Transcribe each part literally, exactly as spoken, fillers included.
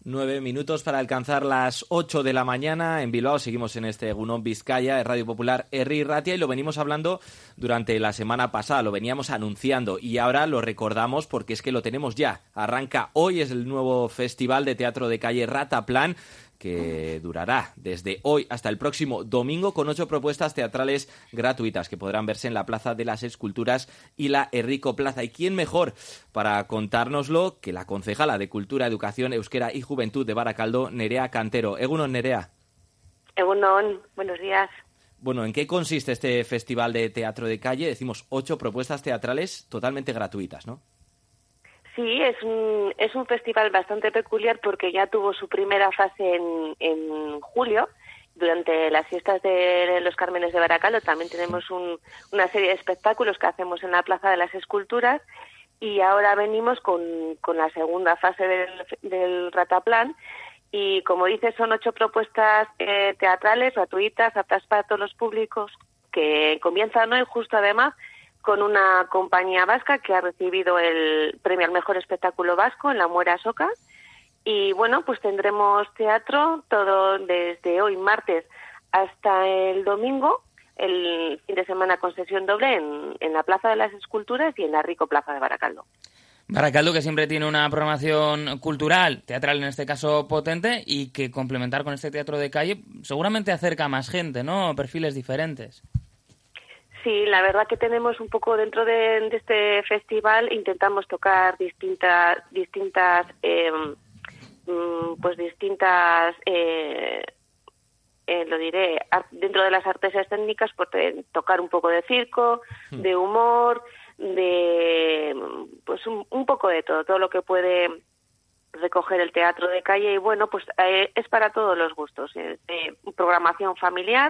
Nueve minutos para alcanzar las ocho de la mañana en Bilbao. Seguimos en este Egunon Vizcaya, en Radio Popular Herri Ratia, y lo venimos hablando durante la semana pasada, lo veníamos anunciando y ahora lo recordamos porque es que lo tenemos ya. Arranca hoy, es el nuevo Festival de Teatro de Calle Rataplan, que durará desde hoy hasta el próximo domingo con ocho propuestas teatrales gratuitas que podrán verse en la Plaza de las Esculturas y la Herriko Plaza. ¿Y quién mejor para contárnoslo que la concejala de Cultura, Educación, Euskera y Juventud de Barakaldo, Nerea Cantero? Egunon, Nerea. Egunon, buenos días. Bueno, ¿en qué consiste este Festival de Teatro de Calle? Decimos ocho propuestas teatrales totalmente gratuitas, ¿no? Sí, es un, es un festival bastante peculiar porque ya tuvo su primera fase en, en julio, durante las fiestas de los Cármenes de Barakaldo. También tenemos un, una serie de espectáculos que hacemos en la Plaza de las Esculturas y ahora venimos con, con la segunda fase del, del Rataplan. Y como dices, son ocho propuestas eh, teatrales gratuitas, aptas para todos los públicos, que comienzan hoy justo además con una compañía vasca que ha recibido el premio al mejor espectáculo vasco en la Muera Soca. Y bueno, pues tendremos teatro todo desde hoy, martes, hasta el domingo, el fin de semana con sesión doble en, en la Plaza de las Esculturas y en la Herriko Plaza de Barakaldo. Barakaldo, que siempre tiene una programación cultural, teatral en este caso potente, y que complementar con este teatro de calle seguramente acerca a más gente, ¿no? Perfiles diferentes. Sí, la verdad que tenemos un poco dentro de, de este festival, intentamos tocar distintas, distintas, eh, pues distintas, eh, eh, lo diré, dentro de las artes escénicas, pues tocar un poco de circo, de humor, de, pues un, un poco de todo, todo lo que puede recoger el teatro de calle. Y bueno, pues eh, es para todos los gustos, eh, eh, programación familiar.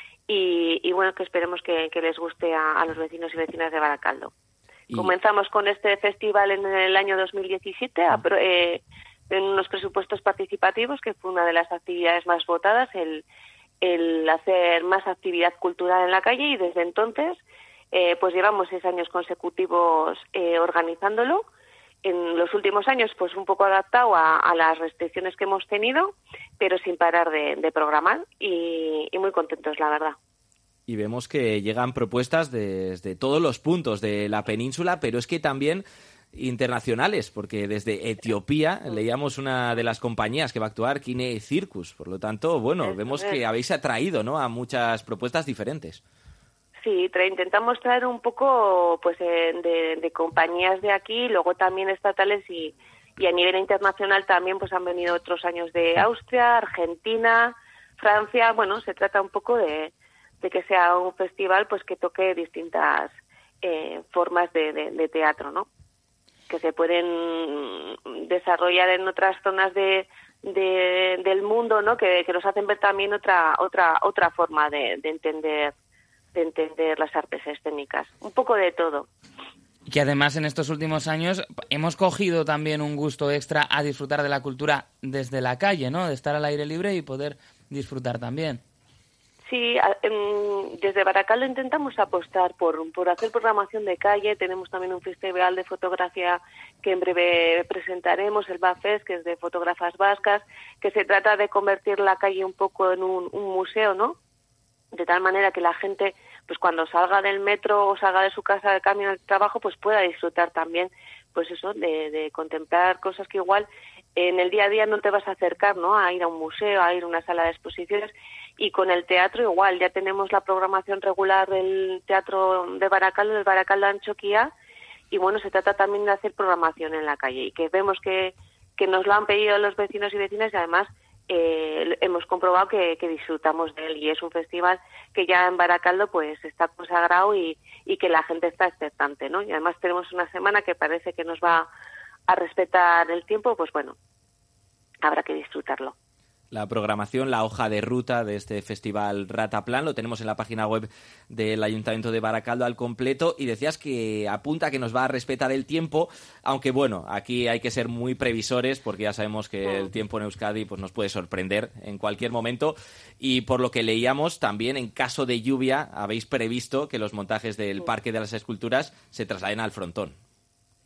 Y, y bueno, que esperemos que, que les guste a, a los vecinos y vecinas de Barakaldo. Y... Comenzamos con este festival en el año dos mil diecisiete, a, eh, en unos presupuestos participativos, que fue una de las actividades más votadas, el, el hacer más actividad cultural en la calle, y desde entonces eh, pues llevamos seis años consecutivos eh, organizándolo. En los últimos años, pues un poco adaptado a, a las restricciones que hemos tenido, pero sin parar de, de programar y, y muy contentos, la verdad. Y vemos que llegan propuestas desde todos los puntos de la península, pero es que también internacionales, porque desde Etiopía leíamos una de las compañías que va a actuar, Kine Circus. Por lo tanto, bueno, Eso vemos es. que habéis atraído, ¿no?, a muchas propuestas diferentes. Sí, tra- intentamos traer un poco pues eh, de, de compañías de aquí, luego también estatales y, y a nivel internacional también pues han venido otros años de Austria, Argentina, Francia. Bueno, se trata un poco de, de que sea un festival pues que toque distintas eh, formas de, de, de teatro, ¿no? Que se pueden desarrollar en otras zonas de, de del mundo, ¿no? Que, que nos hacen ver también otra otra otra forma de, de entender de entender las artes escénicas, un poco de todo. Y que además en estos últimos años hemos cogido también un gusto extra a disfrutar de la cultura desde la calle, ¿no? De estar al aire libre y poder disfrutar también. Sí, desde Barakaldo intentamos apostar por, por hacer programación de calle. Tenemos también un festival de fotografía que en breve presentaremos, el BAFES, que es de fotógrafas vascas, que se trata de convertir la calle un poco en un, un museo, ¿no? De tal manera que la gente, pues cuando salga del metro o salga de su casa de camino al trabajo, pues pueda disfrutar también, pues eso, de, de contemplar cosas que igual en el día a día no te vas a acercar, ¿no? A ir a un museo, a ir a una sala de exposiciones. Y con el teatro igual, ya tenemos la programación regular del teatro de Barakaldo, del Barakaldo Antxokia, y bueno, se trata también de hacer programación en la calle, y que vemos que, que nos lo han pedido los vecinos y vecinas, y además Eh, hemos comprobado que, que disfrutamos de él, y es un festival que ya en Barakaldo pues está consagrado y, y que la gente está expectante, ¿no? Y además tenemos una semana que parece que nos va a respetar el tiempo, pues bueno, habrá que disfrutarlo. La programación, la hoja de ruta de este festival Rataplan, lo tenemos en la página web del Ayuntamiento de Barakaldo al completo, y decías que apunta que nos va a respetar el tiempo, aunque bueno, aquí hay que ser muy previsores porque ya sabemos que el tiempo en Euskadi pues nos puede sorprender en cualquier momento, y por lo que leíamos también en caso de lluvia habéis previsto que los montajes del Parque de las Esculturas se trasladen al frontón.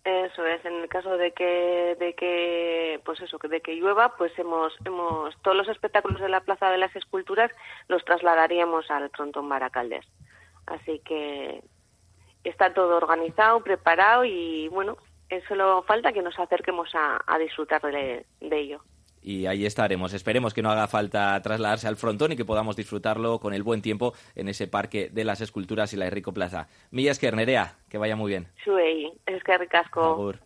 Eso es, en el caso de que, de que, pues eso, de que llueva, pues hemos, hemos, todos los espectáculos de la Plaza de las Esculturas los trasladaríamos al Frontón Baracaldes. Así que está todo organizado, preparado y bueno, solo falta que nos acerquemos a, a disfrutar de, de ello. Y ahí estaremos. Esperemos que no haga falta trasladarse al Frontón y que podamos disfrutarlo con el buen tiempo en ese Parque de las Esculturas y la Herrico Plaza. Mila esker, Nerea, que vaya muy bien. Zuei, eskerrik asko. Agur.